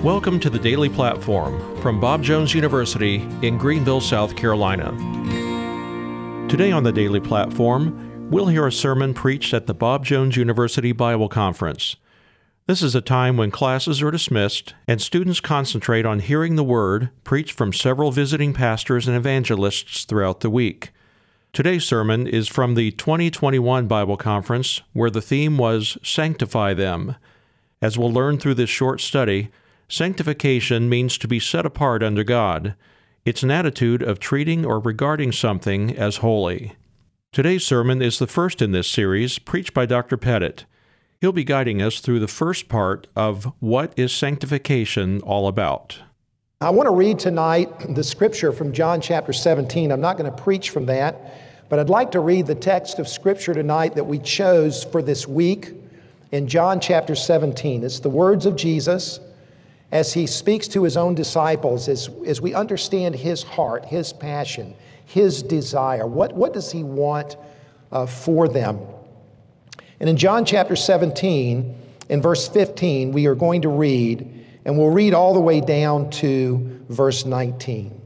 Welcome to the Daily Platform from Bob Jones University in Greenville, South Carolina. Today on the Daily Platform, we'll hear a sermon preached at the Bob Jones University Bible Conference. This is a time when classes are dismissed and students concentrate on hearing the Word preached from several visiting pastors and evangelists throughout the week. Today's sermon is from the 2021 Bible Conference, where the theme was Sanctify Them. As we'll learn through this short study, sanctification means to be set apart unto God. It's an attitude of treating or regarding something as holy. Today's sermon is the first in this series, preached by Dr. Pettit. He'll be guiding us through the first part of What is Sanctification All About? I want to read tonight the scripture from John chapter 17. I'm not going to preach from that, but I'd like to read the text of scripture tonight that we chose for this week in John chapter 17. It's the words of Jesus as he speaks to his own disciples, as we understand his heart, his passion, his desire. What does he want for them? And in John chapter 17, in verse 15, we are going to read, and we'll read all the way down to verse 19.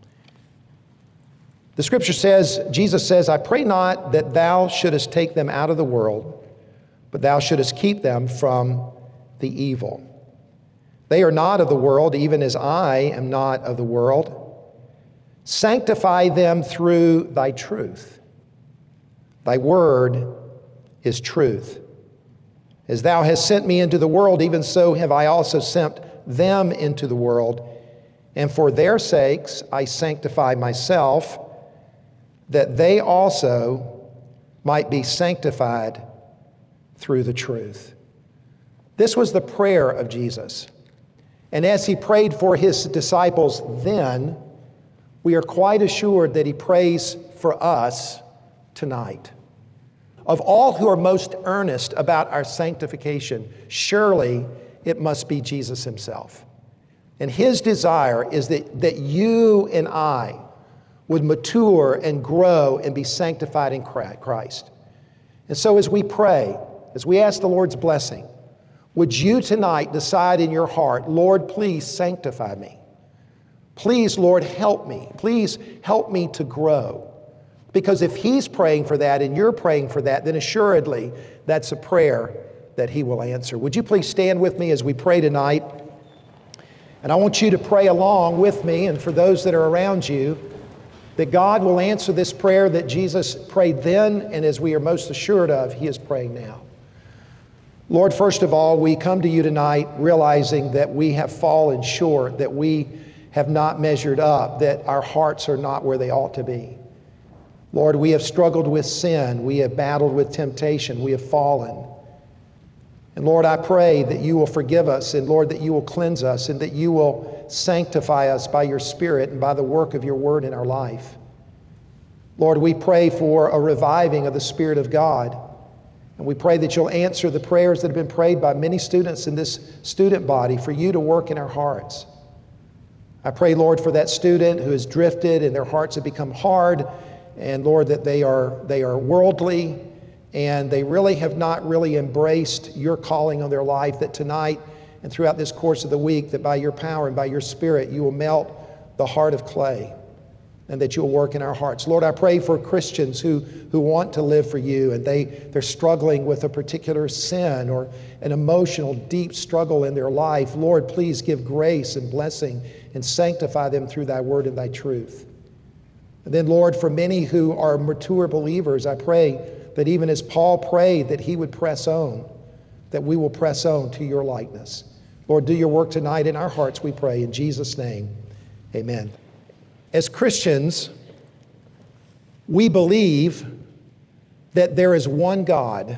The scripture says, Jesus says, I pray not that thou shouldest take them out of the world, but thou shouldest keep them from the evil. They are not of the world, even as I am not of the world. Sanctify them through thy truth. Thy word is truth. As thou hast sent me into the world, even so have I also sent them into the world. And for their sakes I sanctify myself, that they also might be sanctified through the truth. This was the prayer of Jesus. And as he prayed for his disciples then, we are quite assured that he prays for us tonight. Of all who are most earnest about our sanctification, surely it must be Jesus himself. And his desire is that you and I would mature and grow and be sanctified in Christ. And so as we pray, as we ask the Lord's blessing, would you tonight decide in your heart, Lord, please sanctify me. Please, Lord, help me. Please help me to grow. Because if he's praying for that and you're praying for that, then assuredly that's a prayer that he will answer. Would you please stand with me as we pray tonight? And I want you to pray along with me and for those that are around you, that God will answer this prayer that Jesus prayed then, and as we are most assured of, he is praying now. Lord, first of all, we come to you tonight realizing that we have fallen short, that we have not measured up, that our hearts are not where they ought to be. Lord, we have struggled with sin. We have battled with temptation. We have fallen. And Lord, I pray that you will forgive us, and Lord, that you will cleanse us, and that you will sanctify us by your Spirit and by the work of your word in our life. Lord, we pray for a reviving of the Spirit of God. And we pray that you'll answer the prayers that have been prayed by many students in this student body for you to work in our hearts. I pray, Lord, for that student who has drifted and their hearts have become hard, and Lord, that they are worldly and they really have not really embraced your calling on their life, that tonight and throughout this course of the week, that by your power and by your Spirit, you will melt the heart of clay, and that you'll work in our hearts. Lord, I pray for Christians who want to live for you, and they're struggling with a particular sin or an emotional, deep struggle in their life. Lord, please give grace and blessing and sanctify them through thy word and thy truth. And then, Lord, for many who are mature believers, I pray that even as Paul prayed that he would press on, that we will press on to your likeness. Lord, do your work tonight in our hearts, we pray. In Jesus' name, amen. As Christians, we believe that there is one God,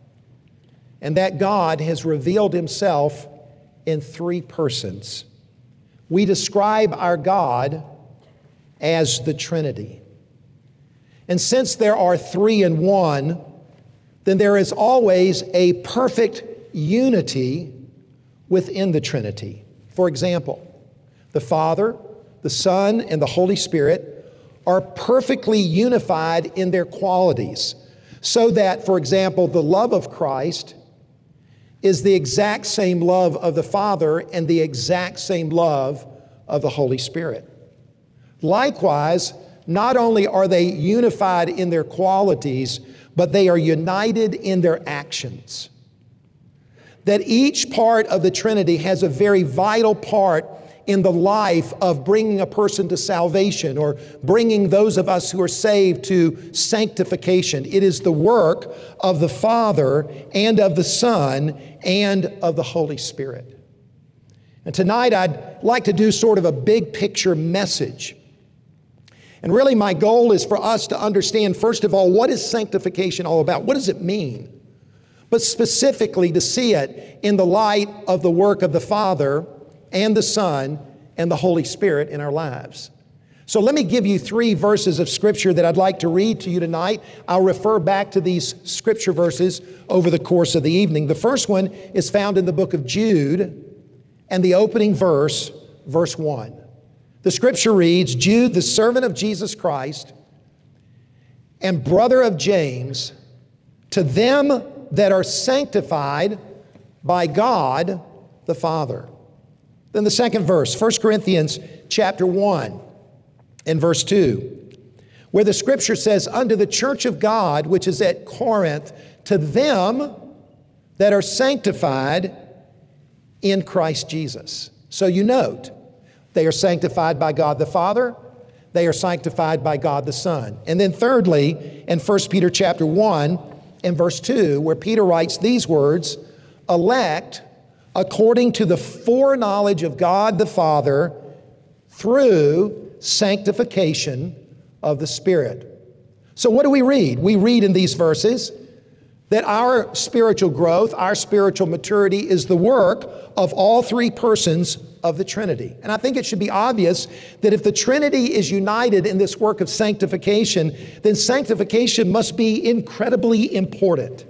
and that God has revealed himself in three persons. We describe our God as the Trinity. And since there are three in one, then there is always a perfect unity within the Trinity. For example, the Father, the Son, and the Holy Spirit are perfectly unified in their qualities, so that, for example, the love of Christ is the exact same love of the Father and the exact same love of the Holy Spirit. Likewise, not only are they unified in their qualities, but they are united in their actions. That each part of the Trinity has a very vital part in the life of bringing a person to salvation or bringing those of us who are saved to sanctification. It is the work of the Father and of the Son and of the Holy Spirit. And tonight I'd like to do sort of a big picture message. And really my goal is for us to understand, first of all, what is sanctification all about? What does it mean? But specifically to see it in the light of the work of the Father and the Son and the Holy Spirit in our lives. So let me give you 3 verses of Scripture that I'd like to read to you tonight. I'll refer back to these Scripture verses over the course of the evening. The first one is found in the book of Jude, and the opening verse, verse 1. The Scripture reads, "Jude, the servant of Jesus Christ and brother of James, to them that are sanctified by God the Father." Then the second verse, 1 Corinthians chapter 1 and verse 2, where the Scripture says, "Unto the church of God which is at Corinth, to them that are sanctified in Christ Jesus." So you note, they are sanctified by God the Father, they are sanctified by God the Son. And then thirdly, in 1 Peter chapter 1 and verse 2, where Peter writes these words, "Elect according to the foreknowledge of God the Father through sanctification of the Spirit." So what do we read? We read in these verses that our spiritual growth, our spiritual maturity is the work of all 3 persons of the Trinity. And I think it should be obvious that if the Trinity is united in this work of sanctification, then sanctification must be incredibly important.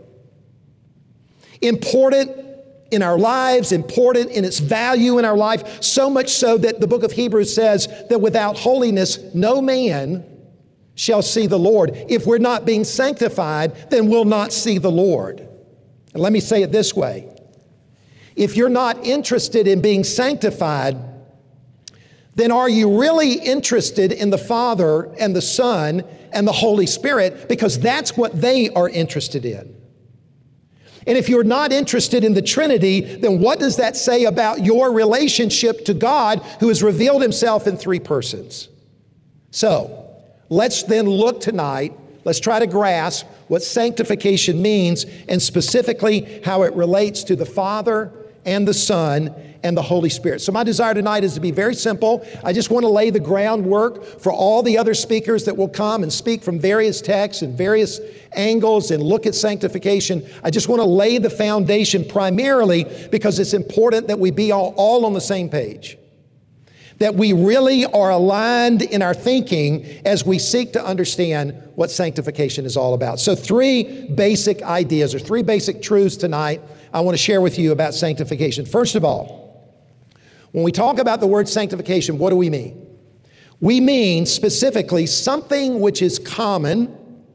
Important in our lives, important in its value in our life, so much so that the book of Hebrews says that without holiness, no man shall see the Lord. If we're not being sanctified, then we'll not see the Lord. And let me say it this way. If you're not interested in being sanctified, then are you really interested in the Father and the Son and the Holy Spirit? Because that's what they are interested in. And if you're not interested in the Trinity, then what does that say about your relationship to God who has revealed himself in 3 persons? So, let's then look tonight, let's try to grasp what sanctification means and specifically how it relates to the Father and the Son and the Holy Spirit. So my desire tonight is to be very simple. I just want to lay the groundwork for all the other speakers that will come and speak from various texts and various angles and look at sanctification. I just want to lay the foundation primarily because it's important that we be all on the same page. That we really are aligned in our thinking as we seek to understand what sanctification is all about. So 3 basic ideas or 3 basic truths tonight I want to share with you about sanctification. First of all, when we talk about the word sanctification, what do we mean? We mean specifically something which is common,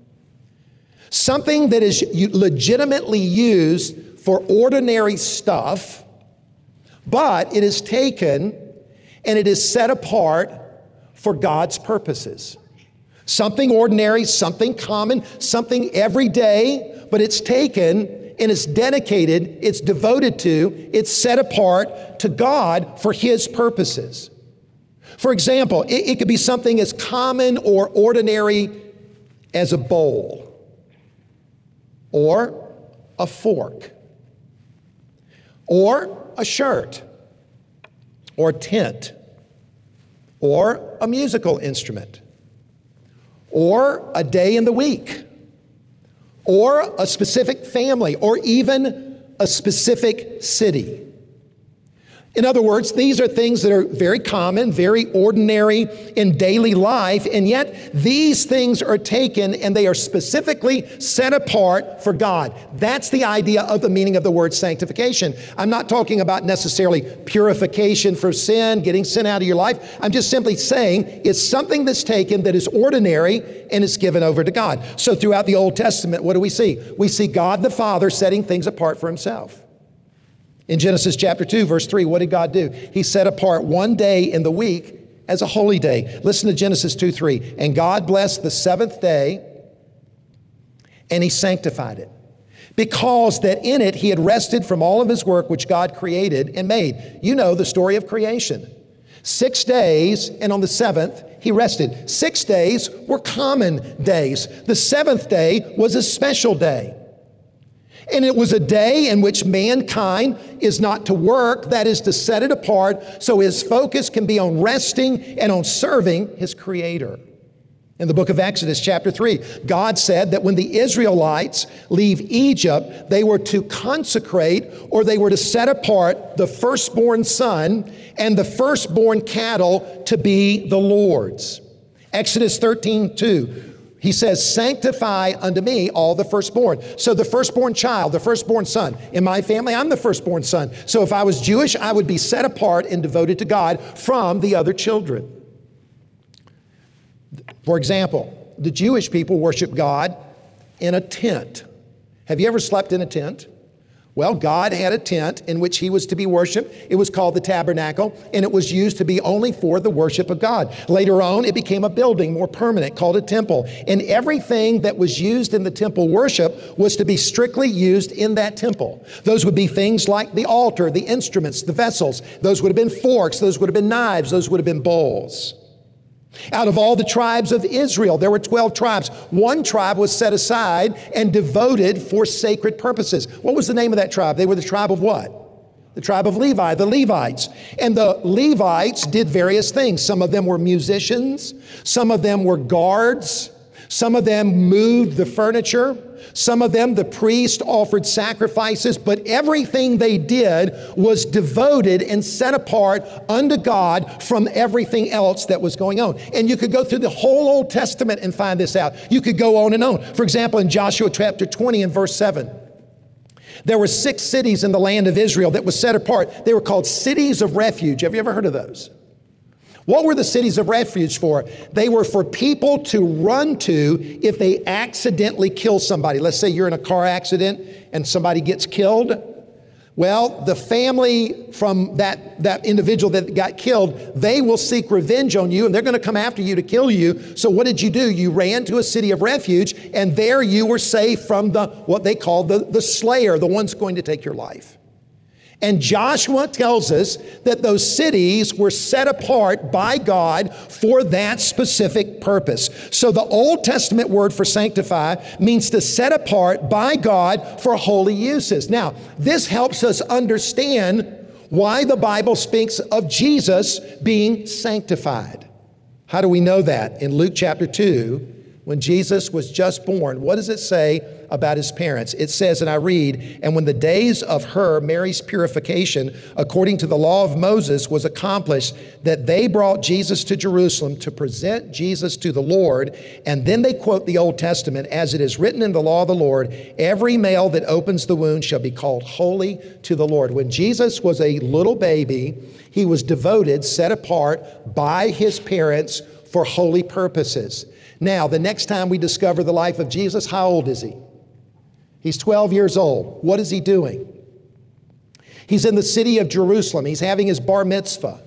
something that is legitimately used for ordinary stuff, but it is taken and it is set apart for God's purposes. Something ordinary, something common, something everyday, but it's taken and it's dedicated, it's devoted to, it's set apart to God for His purposes. For example, it could be something as common or ordinary as a bowl or a fork or a shirt or a tent or a musical instrument or a day in the week or a specific family or even a specific city. In other words, these are things that are very common, very ordinary in daily life, and yet these things are taken and they are specifically set apart for God. That's the idea of the meaning of the word sanctification. I'm not talking about necessarily purification for sin, getting sin out of your life. I'm just simply saying it's something that's taken that is ordinary and is given over to God. So throughout the Old Testament, what do we see? We see God the Father setting things apart for Himself. In Genesis chapter 2, verse 3, what did God do? He set apart one day in the week as a holy day. Listen to Genesis 2:3. And God blessed the seventh day, and he sanctified it, because that in it he had rested from all of his work which God created and made. You know the story of creation. 6 days, and on the seventh he rested. 6 days were common days. The seventh day was a special day. And it was a day in which mankind is not to work, that is to set it apart, so his focus can be on resting and on serving his Creator. In the book of Exodus chapter 3, God said that when the Israelites leave Egypt, they were to consecrate, or they were to set apart the firstborn son and the firstborn cattle to be the Lord's. Exodus 13:2. He says, sanctify unto me all the firstborn. So the firstborn child, the firstborn son. In my family, I'm the firstborn son. So if I was Jewish, I would be set apart and devoted to God from the other children. For example, the Jewish people worship God in a tent. Have you ever slept in a tent? Well, God had a tent in which he was to be worshiped. It was called the tabernacle, and it was used to be only for the worship of God. Later on, it became a building, more permanent, called a temple. And everything that was used in the temple worship was to be strictly used in that temple. Those would be things like the altar, the instruments, the vessels. Those would have been forks. Those would have been knives. Those would have been bowls. Out of all the tribes of Israel, there were 12 tribes. One tribe was set aside and devoted for sacred purposes. What was the name of that tribe? They were the tribe of what? The tribe of Levi, the Levites. And the Levites did various things. Some of them were musicians. Some of them were guards. Some of them moved the furniture. Some of them, the priest, offered sacrifices, but everything they did was devoted and set apart unto God from everything else that was going on. And you could go through the whole Old Testament and find this out. You could go on and on. For example, in Joshua chapter 20 and verse 7, there were 6 cities in the land of Israel that was set apart. They were called cities of refuge. Have you ever heard of those? What were the cities of refuge for? They were for people to run to if they accidentally kill somebody. Let's say you're in a car accident and somebody gets killed. Well, the family from that individual that got killed, they will seek revenge on you, and they're going to come after you to kill you. So what did you do? You ran to a city of refuge, and there you were safe from what they call the slayer, the one's going to take your life. And Joshua tells us that those cities were set apart by God for that specific purpose. So the Old Testament word for sanctify means to set apart by God for holy uses. Now, this helps us understand why the Bible speaks of Jesus being sanctified. How do we know that? In Luke chapter 2, when Jesus was just born, what does it say about his parents? It says, and I read, and when the days of her, Mary's purification, according to the law of Moses, was accomplished, that they brought Jesus to Jerusalem to present Jesus to the Lord. And then they quote the Old Testament, as it is written in the law of the Lord, every male that opens the womb shall be called holy to the Lord. When Jesus was a little baby, he was devoted, set apart by his parents for holy purposes. Now, the next time we discover the life of Jesus, how old is he? He's 12 years old. What is he doing? He's in the city of Jerusalem. He's having his bar mitzvah.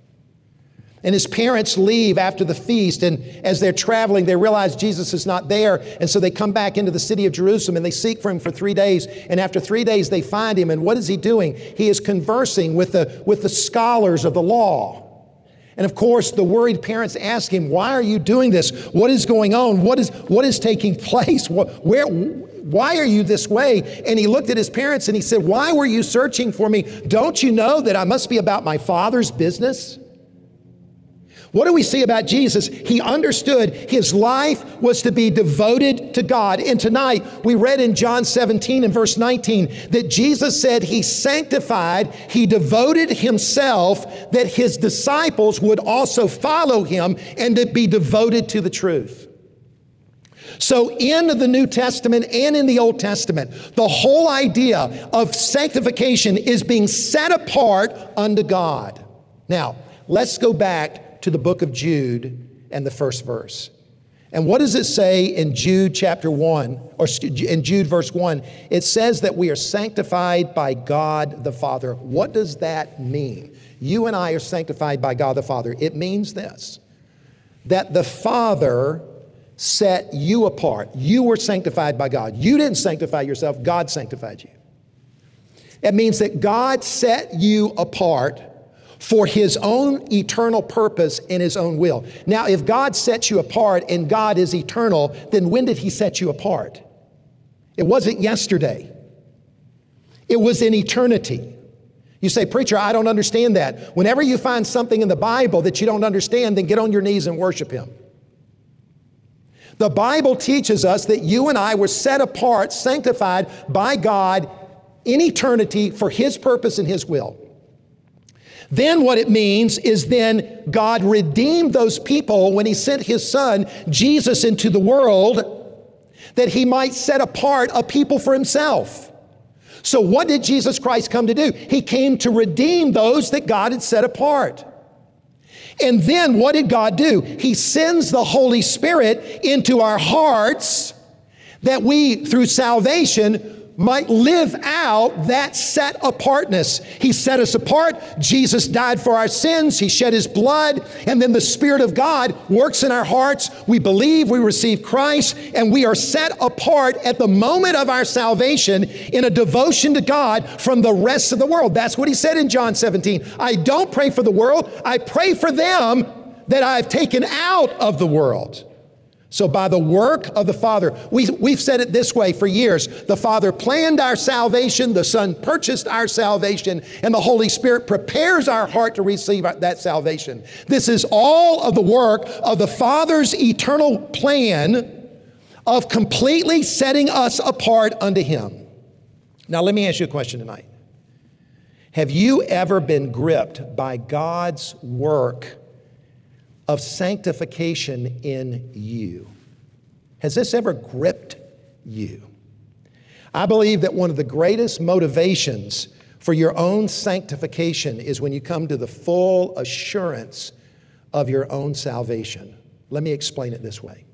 And his parents leave after the feast, and as they're traveling, they realize Jesus is not there, and so they come back into the city of Jerusalem, and they seek for him for 3 days, and after 3 days, they find him, and what is he doing? He is conversing with the scholars of the law. And of course, the worried parents ask him, why are you doing this? What is going on? What is taking place? Why are you this way? And he looked at his parents and he said, why were you searching for me? Don't you know that I must be about my Father's business? What do we see about Jesus? He understood his life was to be devoted to God. And tonight, we read in John 17 and verse 19 that Jesus said he sanctified, he devoted himself, that his disciples would also follow him and to be devoted to the truth. So in the New Testament and in the Old Testament, the whole idea of sanctification is being set apart unto God. Now, let's go back to the book of Jude and the first verse. And what does it say in Jude chapter 1, or in Jude verse 1? It says that we are sanctified by God the Father. What does that mean? You and I are sanctified by God the Father. It means this, that the Father set you apart. You were sanctified by God. You didn't sanctify yourself. God sanctified you. It means that God set you apart for His own eternal purpose and His own will. Now, if God sets you apart and God is eternal, then when did He set you apart? It wasn't yesterday. It was in eternity. You say, preacher, I don't understand that. Whenever you find something in the Bible that you don't understand, then get on your knees and worship Him. The Bible teaches us that you and I were set apart, sanctified by God in eternity for His purpose and His will. Then what it means is then God redeemed those people when He sent His Son, Jesus, into the world that He might set apart a people for Himself. So what did Jesus Christ come to do? He came to redeem those that God had set apart. And then what did God do? He sends the Holy Spirit into our hearts that we, through salvation, might live out that set apartness. He set us apart. Jesus died for our sins. He shed His blood. And then the Spirit of God works in our hearts. We believe, we receive Christ, and we are set apart at the moment of our salvation in a devotion to God from the rest of the world. That's what He said in John 17. I don't pray for the world. I pray for them that I've taken out of the world. So by the work of the Father, we've said it this way for years. The Father planned our salvation, the Son purchased our salvation, and the Holy Spirit prepares our heart to receive that salvation. This is all of the work of the Father's eternal plan of completely setting us apart unto Him. Now let me ask you a question tonight. Have you ever been gripped by God's work of sanctification in you? Has this ever gripped you? I believe that one of the greatest motivations for your own sanctification is when you come to the full assurance of your own salvation. Let me explain it this way.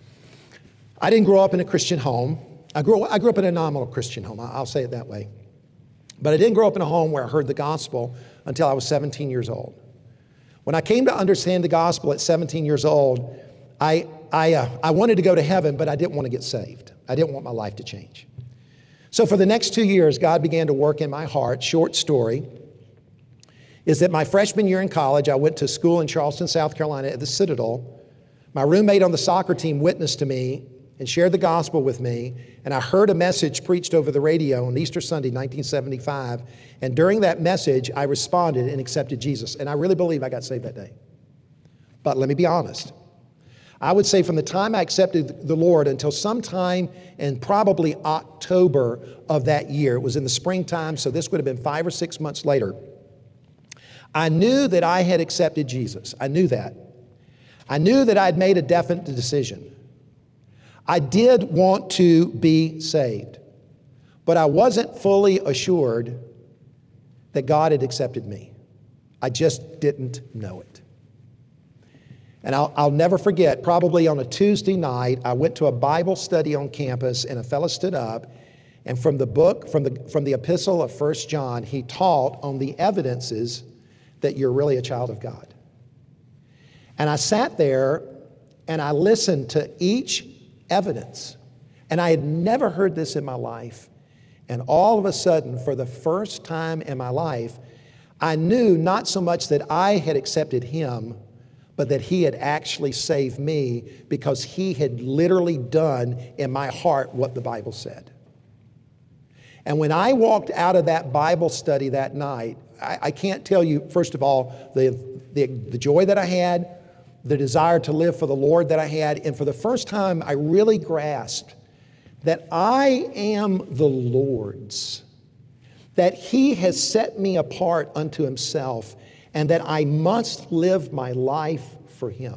I didn't grow up in a Christian home. I grew up in a nominal Christian home. I'll say it that way. But I didn't grow up in a home where I heard the gospel until I was 17 years old. When I came to understand the gospel at 17 years old, I wanted to go to heaven, but I didn't want to get saved. I didn't want my life to change. So for the next 2 years, God began to work in my heart. Short story is that my freshman year in college, I went to school in Charleston, South Carolina at the Citadel. My roommate on the soccer team witnessed to me and shared the gospel with me, and I heard a message preached over the radio on Easter Sunday, 1975, and during that message, I responded and accepted Jesus, and I really believe I got saved that day. But let me be honest. I would say from the time I accepted the Lord until sometime in probably October of that year, it was in the springtime, so this would have been 5 or 6 months later, I knew that I had accepted Jesus. I knew that. I knew that I'd made a definite decision. I did want to be saved, but I wasn't fully assured that God had accepted me. I just didn't know it. And I'll never forget, probably on a Tuesday night, I went to a Bible study on campus, and a fellow stood up, and from the book, from the epistle of 1 John, he taught on the evidences that you're really a child of God. And I sat there and I listened to each evidence. And I had never heard this in my life. And all of a sudden, for the first time in my life, I knew not so much that I had accepted Him, but that He had actually saved me because He had literally done in my heart what the Bible said. And when I walked out of that Bible study that night, I can't tell you, first of all, the joy that I had, the desire to live for the Lord that I had, and for the first time, I really grasped that I am the Lord's, that He has set me apart unto Himself, and that I must live my life for Him.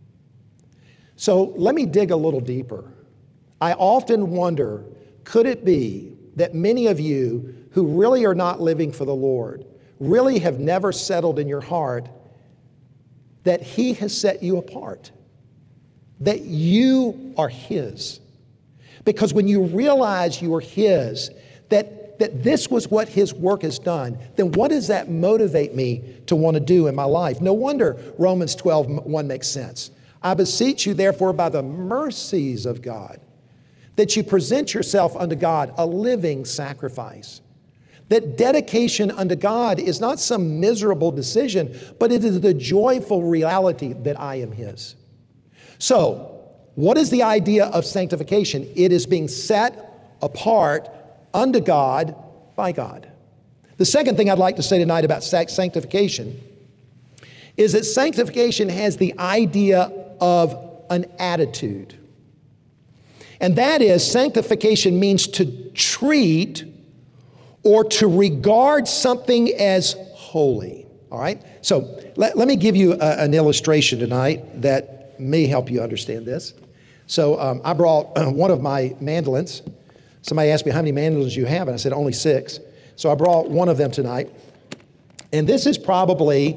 So let me dig a little deeper. I often wonder, could it be that many of you who really are not living for the Lord, really have never settled in your heart that He has set you apart, that you are His. Because when you realize you are His, that this was what His work has done, then what does that motivate me to want to do in my life? No wonder Romans 12:1 makes sense. I beseech you, therefore, by the mercies of God, that you present yourself unto God a living sacrifice. That dedication unto God is not some miserable decision, but it is the joyful reality that I am His. So, what is the idea of sanctification? It is being set apart unto God by God. The second thing I'd like to say tonight about sanctification is that sanctification has the idea of an attitude. And that is, sanctification means to treat or to regard something as holy. All right? So let me give you an illustration tonight that may help you understand this. So I brought one of my mandolins. Somebody asked me, how many mandolins you have? And I said, only 6. So I brought one of them tonight. And this is probably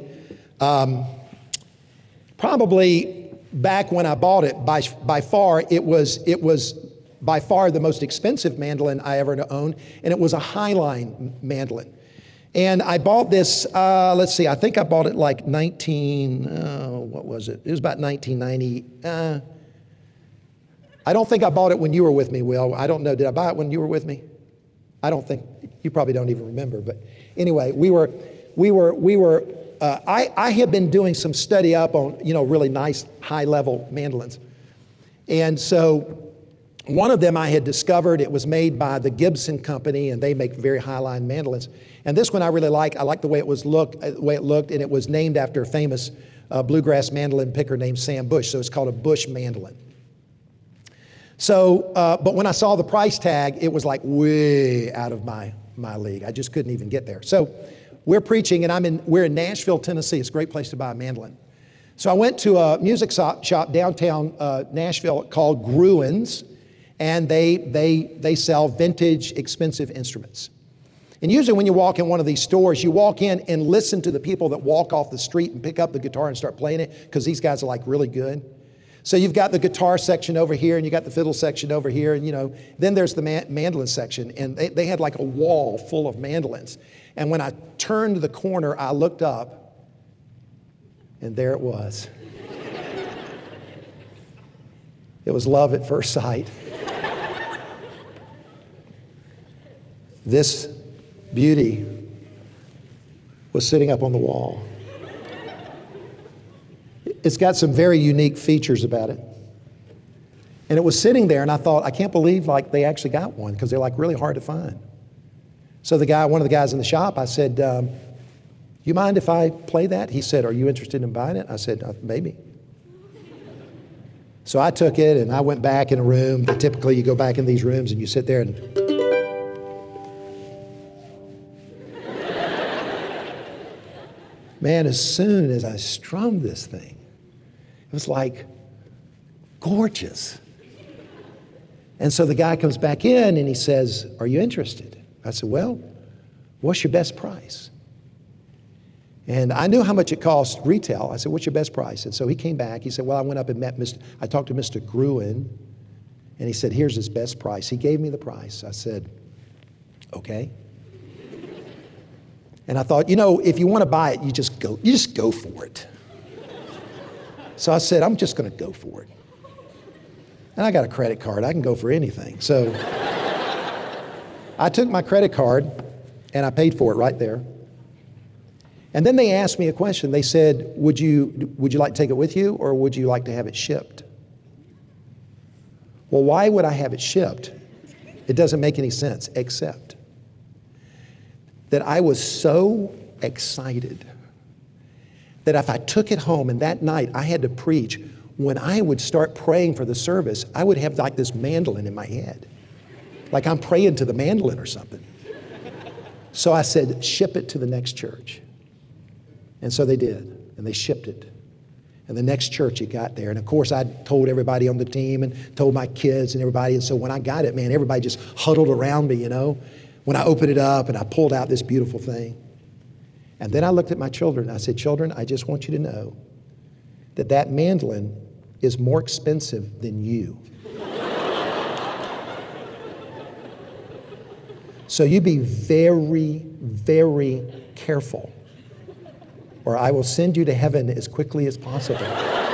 back when I bought it, by far, it was by far the most expensive mandolin I ever owned, and it was a Highline mandolin. And I bought this, I think I bought it like what was it? It was about 1990. I don't think I bought it when you were with me, Will. I don't know. Did I buy it when you were with me? I don't think, you probably don't even remember. But anyway, I have been doing some study up on, really nice high-level mandolins. And so one of them I had discovered, it was made by the Gibson Company, and they make very high-line mandolins. And this one I really like. I like the way it looked, and it was named after a famous bluegrass mandolin picker named Sam Bush, so it's called a Bush mandolin. So, but when I saw the price tag, it was like way out of my league. I just couldn't even get there. So we're preaching, and we're in Nashville, Tennessee. It's a great place to buy a mandolin. So I went to a music shop downtown Nashville called Gruen's, and they sell vintage, expensive instruments. And usually when you walk in one of these stores, you walk in and listen to the people that walk off the street and pick up the guitar and start playing it, because these guys are like really good. So you've got the guitar section over here, and you got the fiddle section over here, and then there's the mandolin section, and they had like a wall full of mandolins. And when I turned the corner, I looked up, and there it was. It was love at first sight. This beauty was sitting up on the wall. It's got some very unique features about it. And it was sitting there, and I thought, I can't believe they actually got one, because they're really hard to find. So one of the guys in the shop, I said, you mind if I play that? He said, are you interested in buying it? I said, maybe. So I took it, and I went back in a room. Typically, you go back in these rooms, and you sit there and... Man, as soon as I strummed this thing, it was like gorgeous. And so the guy comes back in and he says, are you interested? I said, well, what's your best price? And I knew how much it cost retail. I said, what's your best price? And so he came back. He said, well, I went up and I talked to Mr. Gruen, and he said, here's his best price. He gave me the price. I said, okay. And I thought, if you want to buy it, you just go for it. So I said, I'm just going to go for it. And I got a credit card. I can go for anything. So I took my credit card and I paid for it right there. And then they asked me a question. They said, would you like to take it with you, or would you like to have it shipped? Well, why would I have it shipped? It doesn't make any sense, except that I was so excited that if I took it home, and that night I had to preach, when I would start praying for the service, I would have like this mandolin in my head. Like I'm praying to the mandolin or something. So I said, ship it to the next church. And so they did, and they shipped it. And the next church it got there. And of course I told everybody on the team and told my kids and everybody. And so when I got it, man, everybody just huddled around me, when I opened it up and I pulled out this beautiful thing. And then I looked at my children. I said, children, I just want you to know that mandolin is more expensive than you. So you be very, very careful, or I will send you to heaven as quickly as possible.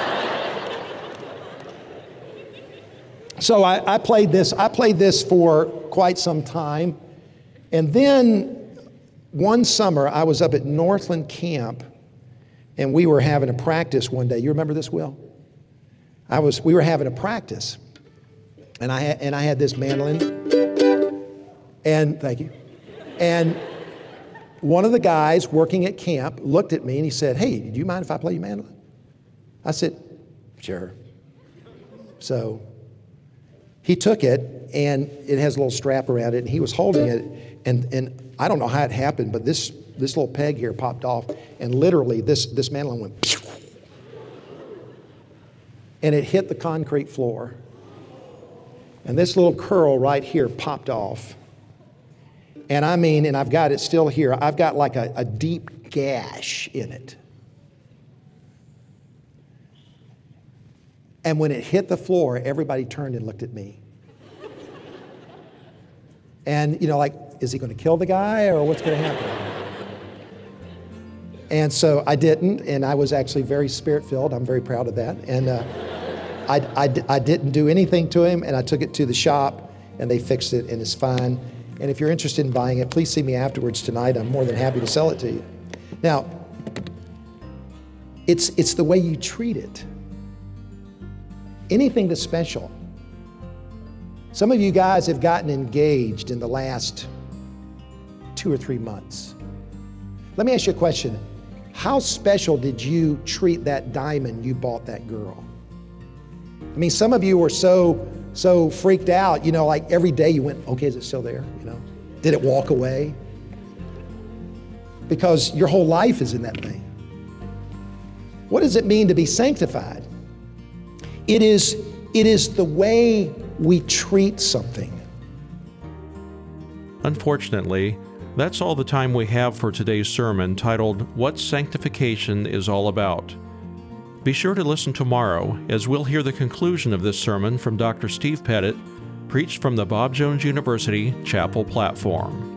So I played this for quite some time. And then one summer, I was up at Northland Camp, and we were having a practice one day. You remember this, Will? We were having a practice, and I had this mandolin, and thank you. And one of the guys working at camp looked at me and he said, "Hey, do you mind if I play you mandolin?" I said, "Sure." So he took it, and it has a little strap around it, and he was holding it, and I don't know how it happened, but this little peg here popped off, and literally this mandolin went pew, and it hit the concrete floor. And this little curl right here popped off. And I've got it still here. I've got like a deep gash in it. And when it hit the floor, everybody turned and looked at me. And, like, is he going to kill the guy or what's going to happen? And so I didn't, and I was actually very spirit-filled. I'm very proud of that. And I didn't do anything to him, and I took it to the shop, and they fixed it, and it's fine. And if you're interested in buying it, please see me afterwards tonight. I'm more than happy to sell it to you. Now, it's the way you treat it. Anything that's special. Some of you guys have gotten engaged in the last 2 or 3 months. Let me ask you a question. How special did you treat that diamond you bought that girl? I mean, some of you were so freaked out, like every day you went, okay, is it still there? Did it walk away? Because your whole life is in that thing. What does it mean to be sanctified? It is the way we treat something. Unfortunately, that's all the time we have for today's sermon titled, What Sanctification is All About. Be sure to listen tomorrow as we'll hear the conclusion of this sermon from Dr. Steve Pettit, preached from the Bob Jones University Chapel platform.